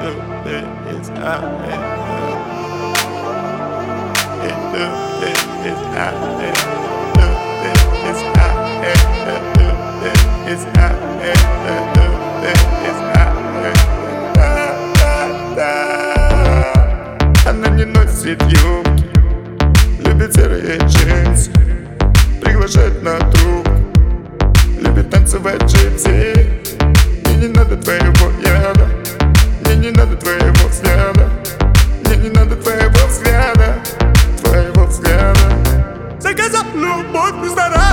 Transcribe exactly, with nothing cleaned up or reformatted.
It's hot. It's hot. It's hot. It's hot. It's hot. Она не носит юбки, любит серые джинсы, приглашает на трубку, любит танцевать джипси. Мне не надо твоего яда, мне не надо твоего взгляда, мне не надо твоего взгляда, твоего взгляда. Заказал любовь без дара.